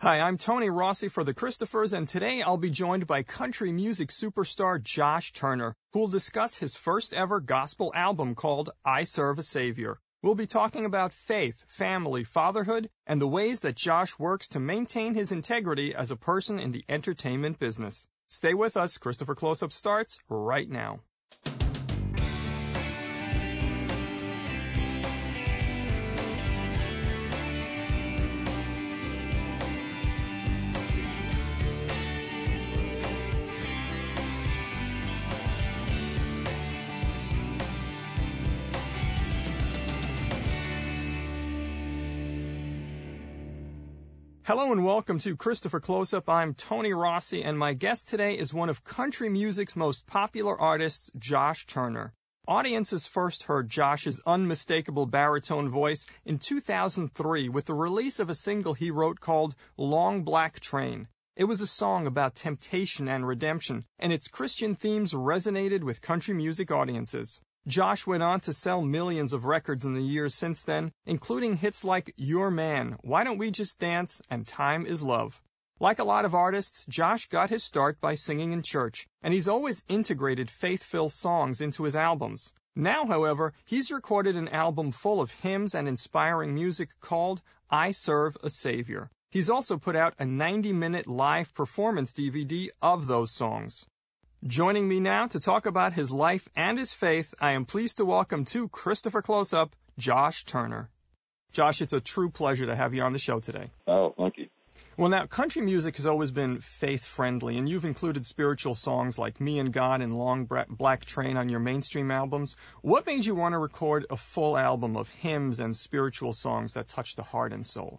Hi, I'm Tony Rossi for the Christophers, and today I'll be joined by country music superstar Josh Turner, who will discuss his first ever gospel album called I Serve a Savior. We'll be talking about faith, family, fatherhood, and the ways that Josh works to maintain his integrity as a person in the entertainment business. Stay with us. Christopher Close-Up starts right now. Hello and welcome to Christopher Close-Up. I'm Tony Rossi, and my guest today is one of country music's most popular artists, Josh Turner. Audiences first heard Josh's unmistakable baritone voice in 2003 with the release of a single he wrote called Long Black Train. It was a song about temptation and redemption, and its Christian themes resonated with country music audiences. Josh went on to sell millions of records in the years since then, including hits like Your Man, Why Don't We Just Dance, and Time Is Love. Like a lot of artists, Josh got his start by singing in church, and he's always integrated faith-filled songs into his albums. Now, however, he's recorded an album full of hymns and inspiring music called I Serve a Savior. He's also put out a 90-minute live performance DVD of those songs. Joining me now to talk about his life and his faith, I am pleased to welcome to Christopher Close-Up, Josh Turner. Josh, it's a true pleasure to have you on the show today. Oh, thank you. Well, now, country music has always been faith-friendly, and you've included spiritual songs like Me and God and Long Black Train on your mainstream albums. What made you want to record a full album of hymns and spiritual songs that touch the heart and soul?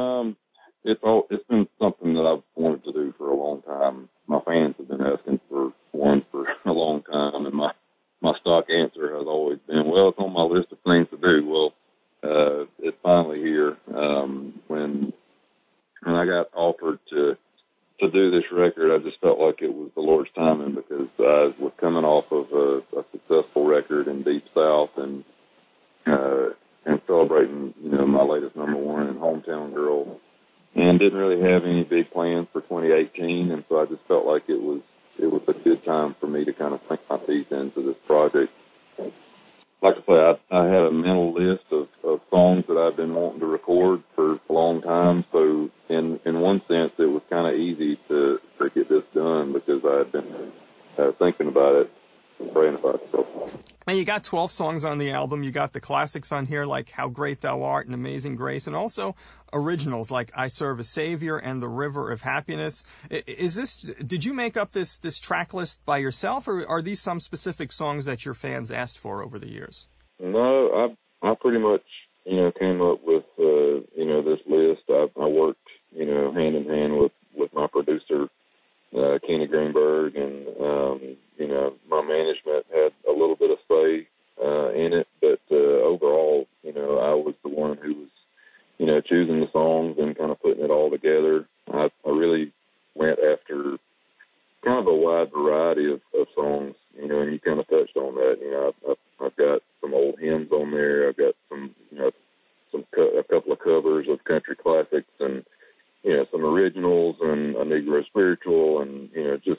It's been something that I've wanted to do for a long time. My fans have been asking for one for a long time, and my stock answer has always been, well, it's on my list of things to do. Well, it's finally here. When I got offered to do this record, I just felt like it was the Lord's timing, because I was coming off of a successful record in Deep South and celebrating, my latest number one and Hometown Girl, and didn't really have any big plans for 2018, and so I just felt like it was a good time for me to kind of sink my teeth into this project. Like I say, I had a mental list of songs that I've been wanting to record for a long time, so in one sense it was kind of easy to get this done, because I had been thinking about it, praying about it. And you got 12 songs on the album. You got the classics on here like How Great Thou Art and Amazing Grace, and also originals like I Serve a Savior and The River of Happiness. Did you make up this track list by yourself, or are these some specific songs that your fans asked for over the years? No, I pretty much, came up with, this list. I worked, hand in hand with my producer, Kenny Greenberg, and, my management had a little bit of say in it, but overall, I was the one who was, choosing the songs and kind of putting it all together. I really went after kind of a wide variety of songs, and you kind of touched on that. I've got some old hymns on there. I've got some, a couple of covers of country classics, and some originals, and a Negro spiritual, and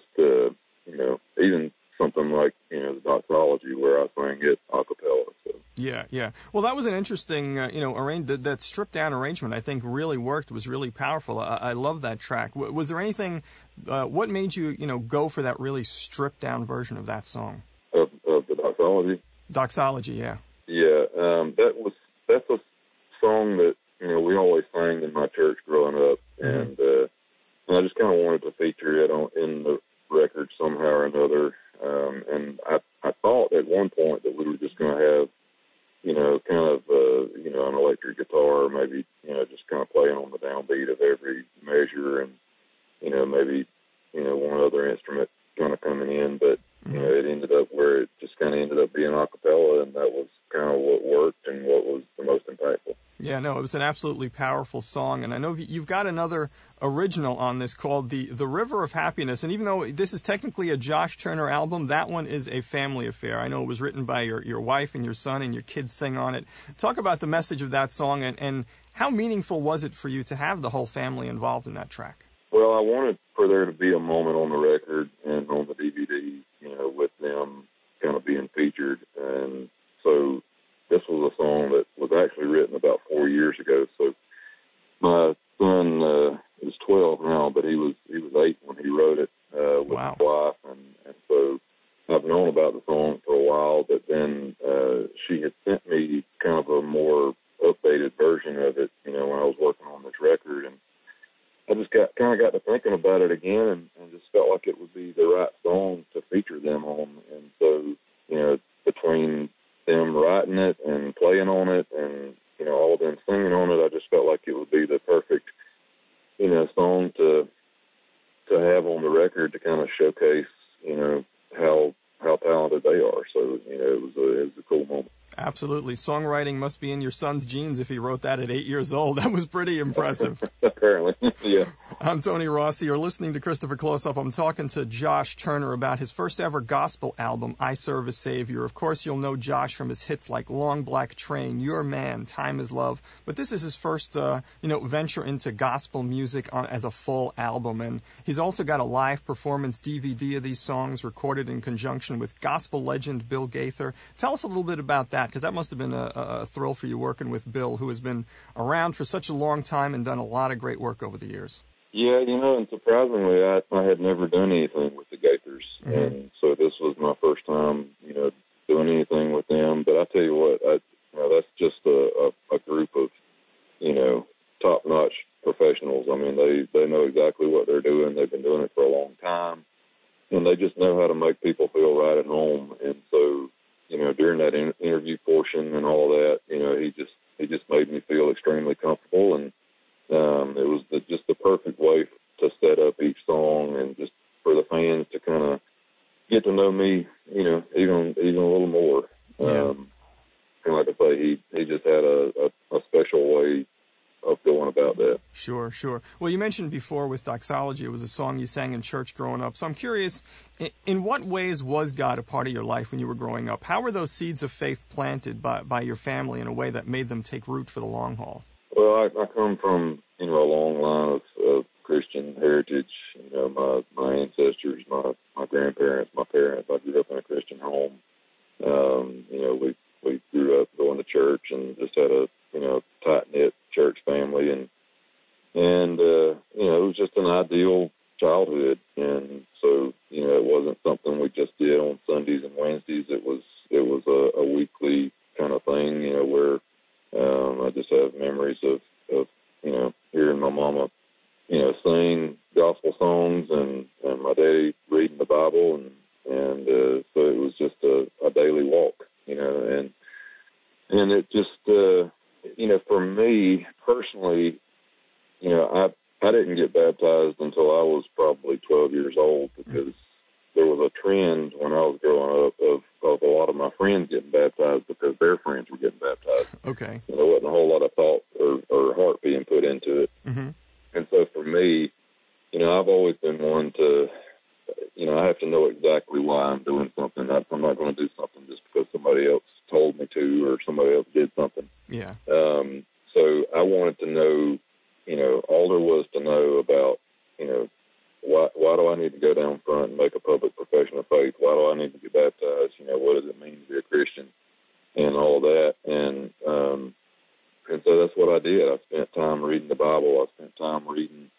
even something like the Doxology, where I sang it a cappella. So. Yeah. Well, that was an interesting, that stripped down arrangement. I think really worked. Was really powerful. I love that track. Was there anything? What made you, go for that really stripped down version of that song? Of the Doxology. Doxology, yeah. Yeah, that's a song that we always sang in my church growing up, and I just kind of wanted to feature it in the record somehow or another. And I thought at one point that we were just going to have, kind of, an electric guitar, maybe, just kind of playing on the downbeat of every measure, and, maybe, one other instrument kind of coming in, but, it ended up where it just kind of ended up being a cappella, and that was kind of what worked and what was the most impactful. Yeah, no, it was an absolutely powerful song, and I know you've got another original on this called the River of Happiness, and even though this is technically a Josh Turner album, that one is a family affair. I know it was written by your wife and your son, and your kids sing on it. Talk about the message of that song, and how meaningful was it for you to have the whole family involved in that track? Well, I wanted for there to be a moment on the record and on the DVD, with them kind of being featured, and so this was a song that was actually written about 4 years ago. So my son is 12 now, but he was 8 when he wrote it with Wow. his wife, and so I've known about the song for a while. But then she had sent me kind of a more updated version of it, when I was working on this record, and I just got to thinking about it again, and just felt like it would be the right song to feature them on, and so between them writing it and playing on it and, all of them singing on it, I just felt like it would be the perfect, song to have on the record to kind of showcase, how talented they are. So, it was a cool moment. Absolutely. Songwriting must be in your son's genes if he wrote that at 8 years old. That was pretty impressive. Apparently, yeah. I'm Tony Rossi. You're listening to Christopher Close-Up. I'm talking to Josh Turner about his first ever gospel album, I Serve a Savior. Of course, you'll know Josh from his hits like Long Black Train, Your Man, Time is Love. But this is his first, venture into gospel music as a full album. And he's also got a live performance DVD of these songs recorded in conjunction with gospel legend Bill Gaither. Tell us a little bit about that, because that must have been a thrill for you working with Bill, who has been around for such a long time and done a lot of great work over the years. Yeah, and surprisingly, I had never done anything with the Gaithers, and so this was my first time, doing anything with them. But I tell you what, that's just a group of, top-notch professionals. I mean, they know exactly what they're doing. They've been doing it for a long time, and they just know how to make people feel right at home. And so, during that interview portion and all that, he just made me feel extremely comfortable, and it was just the perfect way to set up each song, and just for the fans to kind of get to know me, even a little more. Yeah. And like I say, he just had a special way of going about that. Sure. Well, you mentioned before with Doxology, it was a song you sang in church growing up. So I'm curious, in what ways was God a part of your life when you were growing up? How were those seeds of faith planted by your family in a way that made them take root for the long haul? Well, I come from, a long line of Christian heritage. My ancestors, my grandparents, my parents. I grew up in a Christian home. We grew up going to church and just had a, tight-knit church family. And it was just an ideal childhood. And so, it wasn't something we just did on Sundays and Wednesdays. It was a weekly kind of thing, where I just have memories of hearing my mama, sing gospel songs and my daddy reading the Bible. And so it was just a daily walk, and it just, for me personally, I didn't get baptized until I was probably 12 years old, because there was a trend when I was growing up of a lot of my friends getting baptized because their friends were getting baptized. Okay. There wasn't a whole lot of thought or heart being put into it. Mm-hmm. And so for me, I've always been one to, I have to know exactly why I'm doing something. I'm not going to do something just because somebody else told me to or somebody else did something. Yeah. So I wanted to know, all there was to know about, why do I need to go down front and make a public profession of faith? Why do I need to get baptized? What does it mean to be a Christian and all of that? And so that's what I did. I spent time reading the Bible. I spent time reading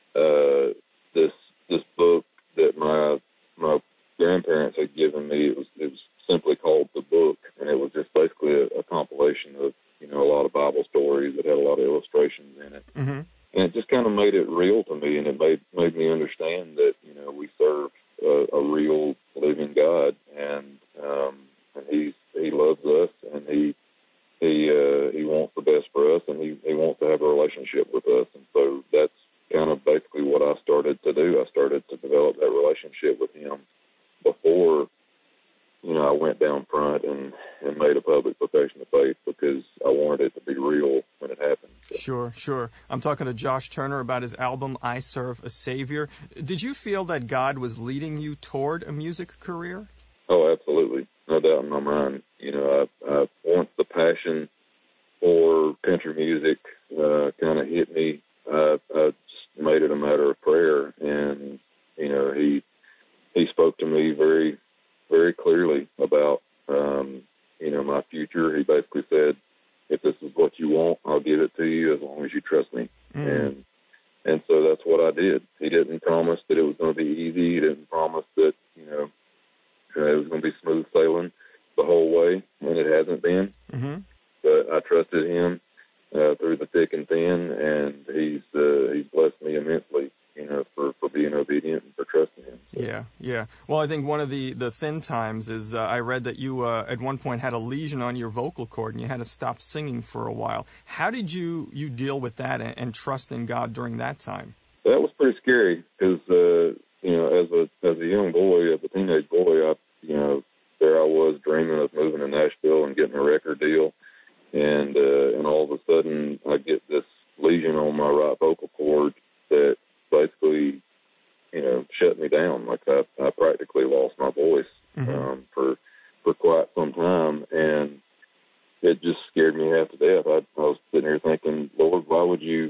this book that my grandparents had given me. It was simply called The Book, and it was just basically a compilation of, a lot of Bible stories that had a lot of illustrations in it. Mm-hmm. And it just kind of made it real to me, and it made me understand that, we serve a real living God, and he loves us, and he wants the best for us, and he wants to have a relationship with us. And so that's kind of basically what I started to do. I started to develop that relationship with him before I went down front and made a public profession of faith because I wanted it to be real when it happened. Sure, sure. I'm talking to Josh Turner about his album, I Serve a Savior. Did you feel that God was leading you toward a music career? Oh, absolutely. No doubt in my mind. I once the passion for country music kind of hit me, I just made it a matter of prayer. And, he spoke to me very, very clearly about, my future. He basically said, if this is what you want, I'll give it to you as long as you trust me. And so that's what I did. He didn't promise that it was going to be easy. He didn't promise that, it was going to be smooth sailing the whole way, and it hasn't been. Mm-hmm. But I trusted him through the thick and thin, and he's blessed me immensely, for being obedient and for trusting him. So. Yeah. Well, I think one of the thin times is I read that you at one point had a lesion on your vocal cord and you had to stop singing for a while. How did you deal with that and trust in God during that time? That was pretty scary because, as a young boy, as a teenage boy, there I was dreaming of moving to Nashville and getting a record deal. And all of a sudden I get this lesion on my right vocal cord that basically, shut me down. Like I practically lost my voice for quite some time, and it just scared me half to death. I was sitting here thinking, Lord, why would you,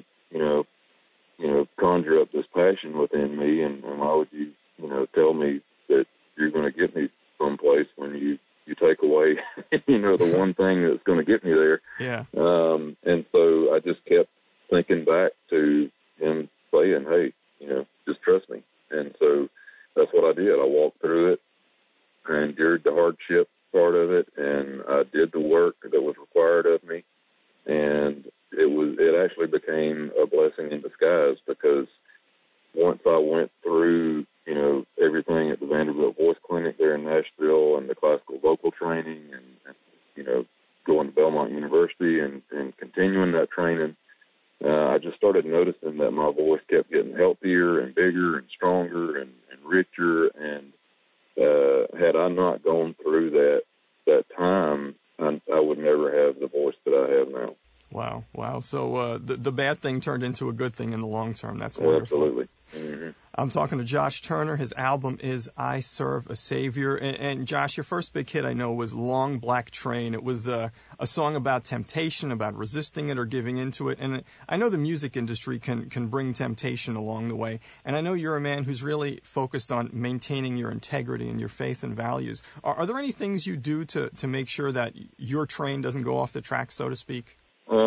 conjure up this passion within me, and why would you, tell me that you're going to get me someplace when you take away, the one thing that's going to get me there. Yeah. And so I just kept thinking back to him saying, hey, just trust me. And so that's what I did. I walked through it. I endured the hardship part of it, and I did the work that was required of me. And it actually became a blessing in disguise because once I went through, everything at the Vanderbilt Voice Clinic there in Nashville and the classical vocal training and going to Belmont University and continuing that training, I just started noticing that my voice kept getting healthier and bigger and stronger and richer. And had I not gone through that time, I would never have the voice that I have now. Wow. So the bad thing turned into a good thing in the long term. That's wonderful. Absolutely. Mm-hmm. I'm talking to Josh Turner. His album is I Serve a Savior. And Josh, your first big hit, I know, was Long Black Train. It was a song about temptation, about resisting it or giving into it. And I know the music industry can bring temptation along the way. And I know you're a man who's really focused on maintaining your integrity and your faith and values. Are there any things you do to make sure that your train doesn't go off the track, so to speak?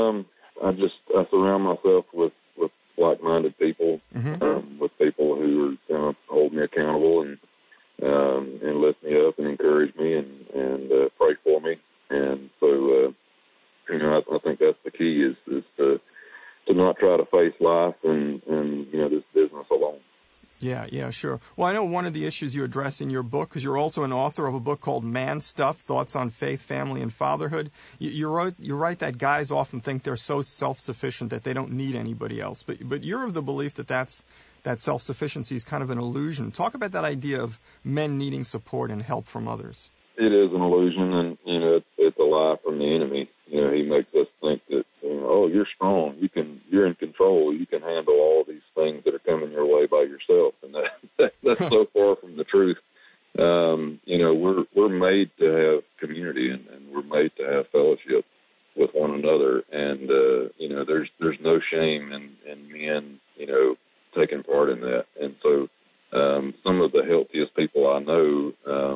I surround myself with like-minded people, with people who are going to hold me accountable and lift me up and encourage me and pray for me. And so, I think that's the key is to not try to face life and this business alone. Yeah, sure. Well, I know one of the issues you address in your book, because you're also an author of a book called Man Stuff, Thoughts on Faith, Family, and Fatherhood. You write that guys often think they're so self-sufficient that they don't need anybody else. But you're of the belief that self-sufficiency is kind of an illusion. Talk about that idea of men needing support and help from others. It is an illusion, and, it's a lie from the enemy. He makes us think that, you're strong. You're in control. You can handle all these things that are coming your way by yourself. And that's so far from the truth. We're made to have community and we're made to have fellowship with one another. And, there's no shame in men, taking part in that. And so, some of the healthiest people I know,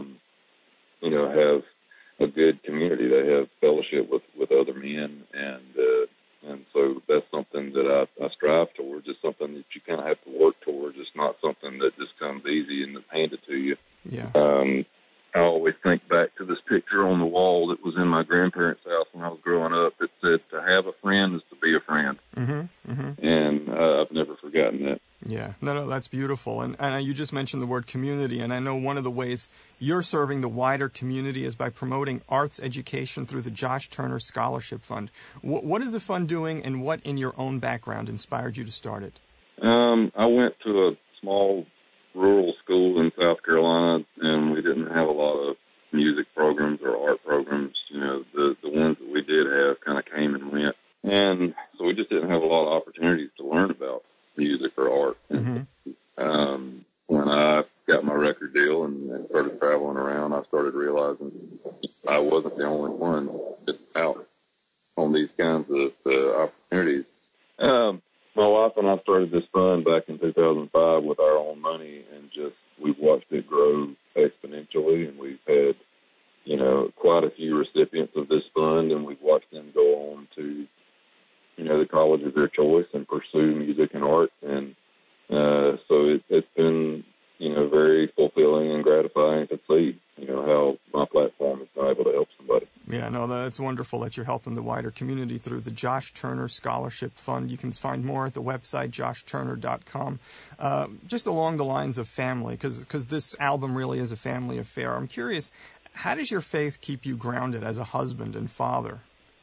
have a good community. They have fellowship with other men, and so that's something that I strive towards. It's something that you kind of have to work towards. It's not something that just comes easy and handed to you. Yeah. I always think back to this picture on the wall that was in my grandparents' house when I was growing up. It said, "To have a friend is to be a friend," and I've never forgotten that. Yeah, no, that's beautiful. And you just mentioned the word community, and I know one of the ways you're serving the wider community is by promoting arts education through the Josh Turner Scholarship Fund. What is the fund doing, and what in your own background inspired you to start it? I went to a small rural school in South Carolina, and we didn't have a lot of music programs or art programs. The ones that we did have kind of came and went. And so we just didn't have a lot of opportunities to learn about music or art. And, when I got my record deal and started traveling around, I started realizing I wasn't the only one that's out on these kinds of opportunities. My wife and I started this fund back in 2005 with our own money, and we've watched it grow exponentially, and we've had, quite a few recipients of this fund, and we've watched them go on to, the college of their choice and pursue music and art. And so it's been, very fulfilling and gratifying to see, how my platform has been able to help somebody. Yeah, no, that's wonderful that you're helping the wider community through the Josh Turner Scholarship Fund. You can find more at the website, joshturner.com. Just along the lines of family, because this album really is a family affair. I'm curious, how does your faith keep you grounded as a husband and father?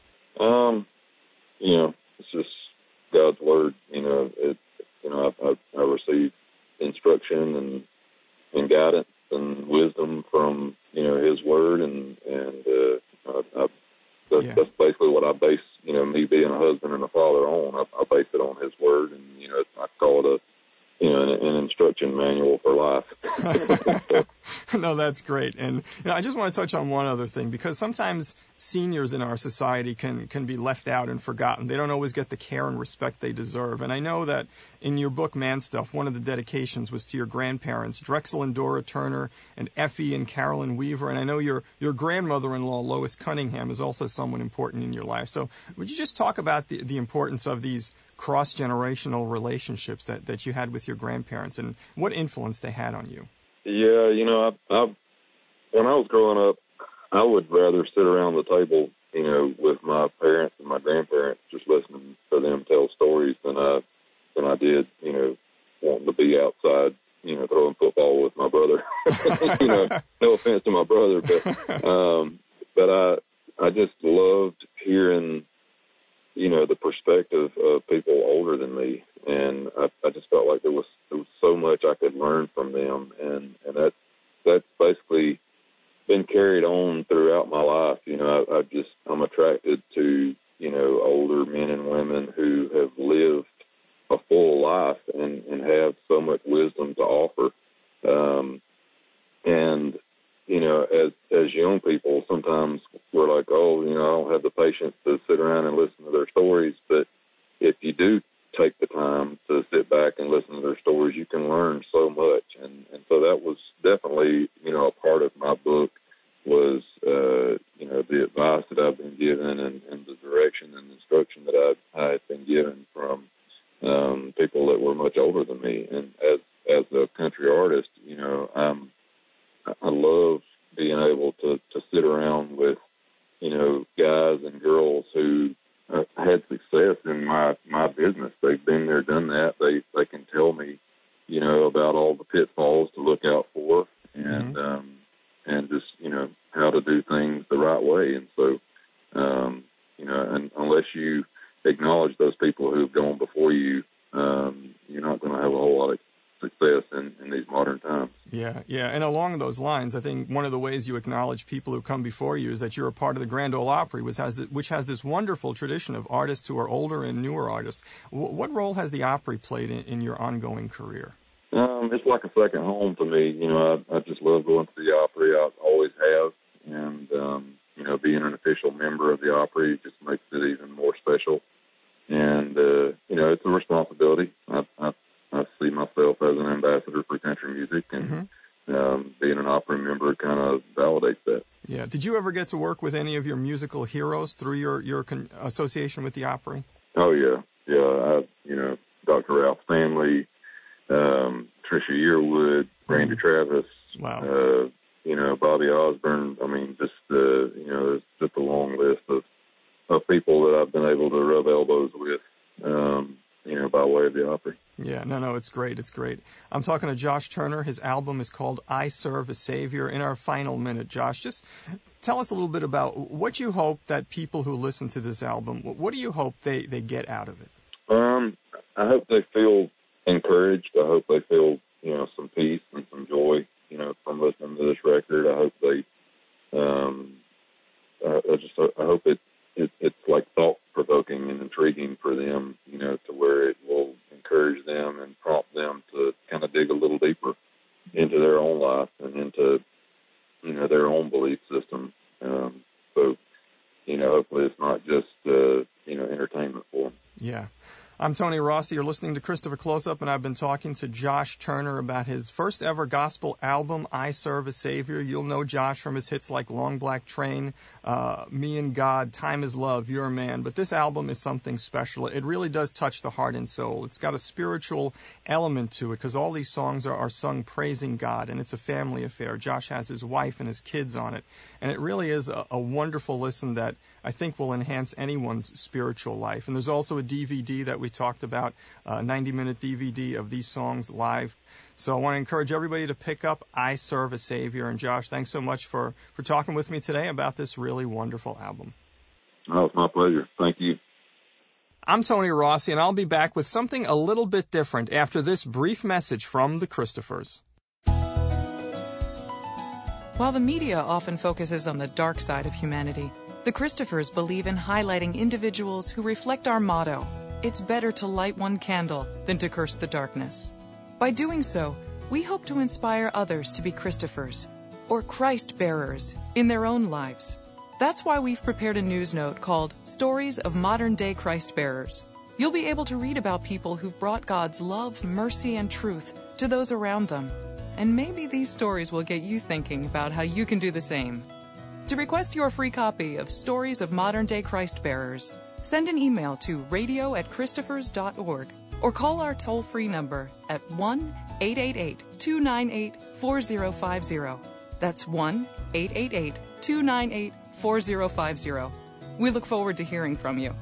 It's just God's word. I receive instruction and guidance and wisdom from, his word. That's basically what I base, me being a husband and a father on. I base it on his word, and, I call it an instruction manual for life. No, that's great. And I just want to touch on one other thing, because sometimes seniors in our society can be left out and forgotten. They don't always get the care and respect they deserve. And I know that in your book, Man Stuff, one of the dedications was to your grandparents, Drexel and Dora Turner, and Effie and Carolyn Weaver. And I know your grandmother-in-law, Lois Cunningham, is also someone important in your life. So would you just talk about the importance of these cross-generational relationships that you had with your grandparents and what influence they had on you? Yeah, when I was growing up, I would rather sit around the table, with my parents and my grandparents, just listening to them tell stories than I did, wanting to be outside, throwing football with my brother. No offense to my brother, but I just loved hearing, the perspective of people older than me, and I just felt like there was so much I could learn from them, and that's basically been carried on throughout my life. I'm attracted to, older men and women who have lived a full life and have so much wisdom to offer. And, as young people, sometimes we're like, oh, I don't have the patience to sit around and listen to their stories. But if you do take the time to sit back and listen to their stories, you can learn so much. And so that was definitely, a part of my book was, the advice that I've been given and the direction and instruction that I had been given from people that were much older than me. And as a country artist, I love being able to sit around with, guys and girls who had success in my business. They've been there, done that. They can tell me, about all the pitfalls to look out for and just, how to do things the right way. And so, and unless you acknowledge those people who've gone before you, you're not going to have a whole lot of success in these modern times. Yeah. And along those lines, I think one of the ways you acknowledge people who come before you is that you're a part of the Grand Ole Opry, which has this wonderful tradition of artists who are older and newer artists. What role has the Opry played in your ongoing career? It's like a second home to me. I just love going to the Opry. I always have. And, being an official member of the Opry just makes it even more special. And, it's a responsibility. I see myself as an ambassador for country music, and being an Opry member kind of validates that. Yeah. Did you ever get to work with any of your musical heroes through your association with the Opry? Oh, yeah. Yeah. Dr. Ralph Stanley, Trisha Yearwood, Randy Travis, wow. Bobby Osborne. I mean, just, there's just a long list of people that I've been able to rub elbows with, by way of the Opry. Yeah, no, it's great. It's great. I'm talking to Josh Turner. His album is called I Serve a Savior. In our final minute, Josh, just tell us a little bit about what you hope that people who listen to this album, what do you hope they get out of it? I hope they feel encouraged. I hope they feel, some peace and some joy, from listening to this record. I hope they, I hope it's like thought provoking and intriguing for them, to where it will encourage them and prompt them to kind of dig a little deeper into their own life and into, their own belief system. So, hopefully it's not just, entertainment for them. Yeah. I'm Tony Rossi. You're listening to Christopher Close-Up, and I've been talking to Josh Turner about his first ever gospel album, I Serve a Savior. You'll know Josh from his hits like Long Black Train, Me and God, Time is Love, You're a Man. But this album is something special. It really does touch the heart and soul. It's got a spiritual element to it because all these songs are sung praising God, and it's a family affair. Josh has his wife and his kids on it, and it really is a wonderful listen that I think will enhance anyone's spiritual life. And there's also a DVD that we talked about, a 90-minute DVD of these songs live. So I want to encourage everybody to pick up I Serve a Savior. And Josh, thanks so much for talking with me today about this really wonderful album. Oh, it's my pleasure. Thank you. I'm Tony Rossi, and I'll be back with something a little bit different after this brief message from the Christophers. While the media often focuses on the dark side of humanity, the Christophers believe in highlighting individuals who reflect our motto, it's better to light one candle than to curse the darkness. By doing so, we hope to inspire others to be Christophers, or Christ bearers, in their own lives. That's why we've prepared a news note called Stories of Modern-Day Christ Bearers. You'll be able to read about people who've brought God's love, mercy, and truth to those around them. And maybe these stories will get you thinking about how you can do the same. To request your free copy of Stories of Modern-Day Christ Bearers, send an email to radio@christophers.org or call our toll-free number at 1-888-298-4050. That's 1-888-298-4050. We look forward to hearing from you.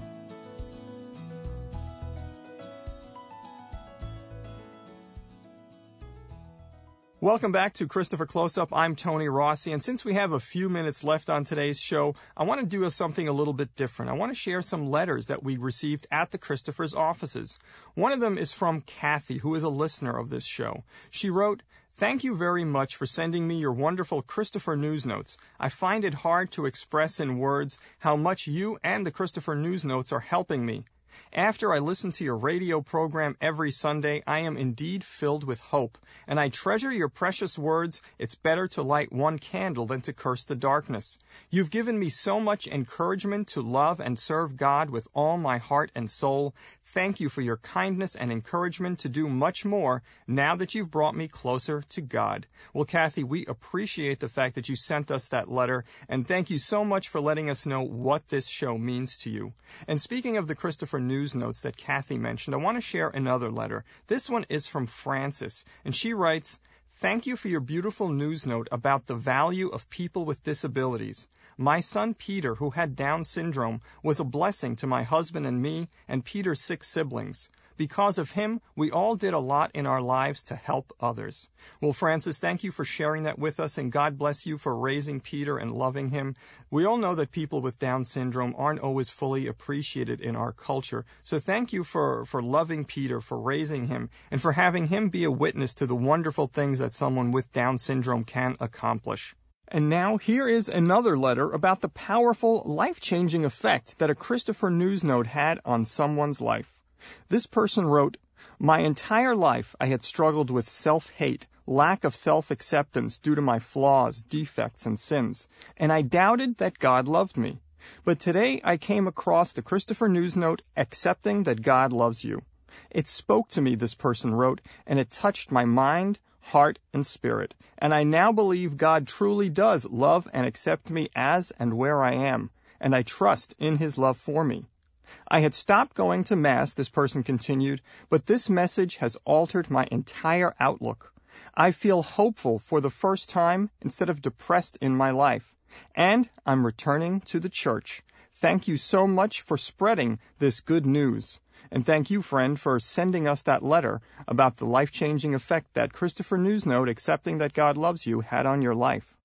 Welcome back to Christopher Close-Up. I'm Tony Rossi, and since we have a few minutes left on today's show, I want to do something a little bit different. I want to share some letters that we received at the Christophers' offices. One of them is from Kathy, who is a listener of this show. She wrote, "Thank you very much for sending me your wonderful Christopher News Notes. I find it hard to express in words how much you and the Christopher News Notes are helping me. After I listen to your radio program every Sunday, I am indeed filled with hope, and I treasure your precious words, it's better to light one candle than to curse the darkness. You've given me so much encouragement to love and serve God with all my heart and soul. Thank you for your kindness and encouragement to do much more now that you've brought me closer to God." Well, Kathy, we appreciate the fact that you sent us that letter, and thank you so much for letting us know what this show means to you. And speaking of the Christopher News Notes that Kathy mentioned, I want to share another letter. This one is from Frances, and she writes, "Thank you for your beautiful news note about the value of people with disabilities. My son Peter, who had Down syndrome, was a blessing to my husband and me and Peter's 6 siblings. Because of him, we all did a lot in our lives to help others." Well, Francis, thank you for sharing that with us, and God bless you for raising Peter and loving him. We all know that people with Down syndrome aren't always fully appreciated in our culture, so thank you for loving Peter, for raising him, and for having him be a witness to the wonderful things that someone with Down syndrome can accomplish. And now, here is another letter about the powerful, life-changing effect that a Christopher News Note had on someone's life. This person wrote, "My entire life I had struggled with self-hate, lack of self-acceptance due to my flaws, defects, and sins, and I doubted that God loved me. But today I came across the Christopher News Note, Accepting That God Loves You. It spoke to me," this person wrote, "and it touched my mind, heart, and spirit, and I now believe God truly does love and accept me as and where I am, and I trust in His love for me. I had stopped going to Mass," this person continued, "but this message has altered my entire outlook. I feel hopeful for the first time instead of depressed in my life, and I'm returning to the church. Thank you so much for spreading this good news. And thank you, friend, for sending us that letter about the life-changing effect that Christopher News Note, Accepting That God Loves You, had on your life."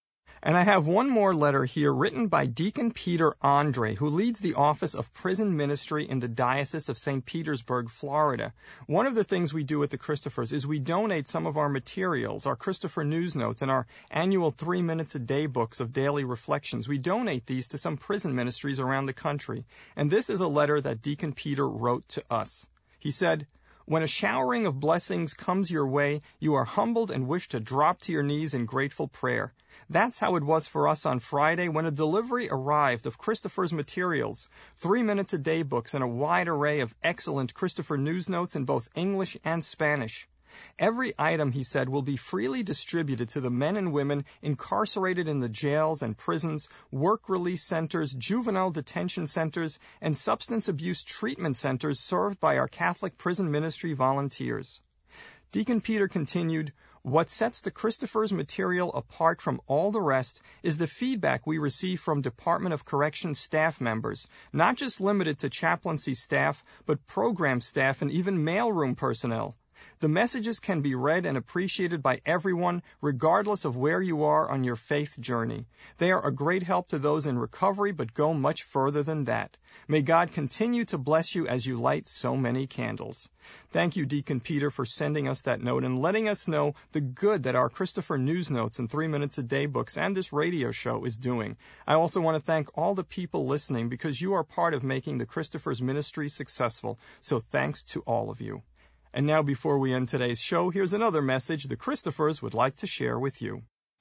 And I have one more letter here written by Deacon Peter Andre, who leads the Office of Prison Ministry in the Diocese of St. Petersburg, Florida. One of the things we do at the Christophers is we donate some of our materials, our Christopher News Notes, and our annual 3 Minutes a Day books of daily reflections. We donate these to some prison ministries around the country. And this is a letter that Deacon Peter wrote to us. He said, "When a showering of blessings comes your way, you are humbled and wish to drop to your knees in grateful prayer. That's how it was for us on Friday when a delivery arrived of Christopher's materials, 3 Minutes a Day books, and a wide array of excellent Christopher News Notes in both English and Spanish. Every item," he said, "will be freely distributed to the men and women incarcerated in the jails and prisons, work release centers, juvenile detention centers, and substance abuse treatment centers served by our Catholic prison ministry volunteers." Deacon Peter continued, "What sets the Christophers material apart from all the rest is the feedback we receive from Department of Corrections staff members, not just limited to chaplaincy staff, but program staff and even mailroom personnel. The messages can be read and appreciated by everyone, regardless of where you are on your faith journey. They are a great help to those in recovery, but go much further than that. May God continue to bless you as you light so many candles." Thank you, Deacon Peter, for sending us that note and letting us know the good that our Christopher News Notes and 3 Minutes a Day books and this radio show is doing. I also want to thank all the people listening because you are part of making the Christophers ministry successful. So thanks to all of you. And now, before we end today's show, here's another message the Christophers would like to share with you.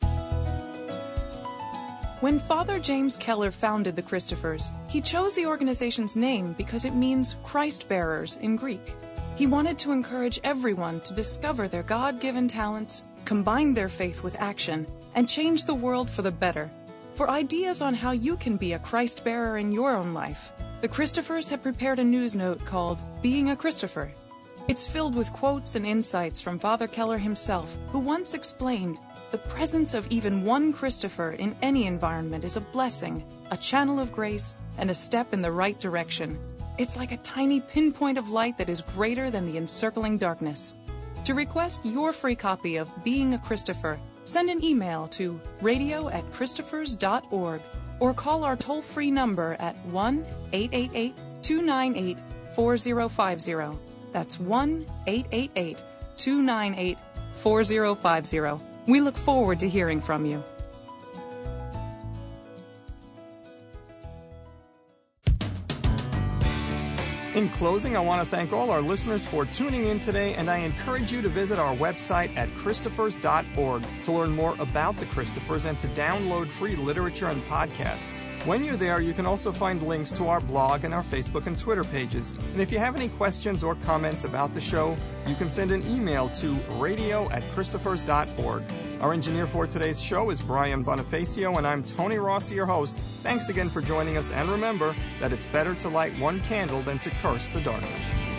When Father James Keller founded the Christophers, he chose the organization's name because it means Christ bearers in Greek. He wanted to encourage everyone to discover their God-given talents, combine their faith with action, and change the world for the better. For ideas on how you can be a Christ bearer in your own life, the Christophers have prepared a news note called Being a Christopher. It's filled with quotes and insights from Father Keller himself, who once explained, "The presence of even one Christopher in any environment is a blessing, a channel of grace, and a step in the right direction. It's like a tiny pinpoint of light that is greater than the encircling darkness." To request your free copy of Being a Christopher, send an email to radio@christophers.org or call our toll-free number at 1-888-298-4050. That's 1-888-298-4050. We look forward to hearing from you. In closing, I want to thank all our listeners for tuning in today, and I encourage you to visit our website at christophers.org to learn more about the Christophers and to download free literature and podcasts. When you're there, you can also find links to our blog and our Facebook and Twitter pages. And if you have any questions or comments about the show, you can send an email to radio@christophers.org. Our engineer for today's show is Brian Bonifacio, and I'm Tony Rossi, your host. Thanks again for joining us, and remember that it's better to light one candle than to curse the darkness.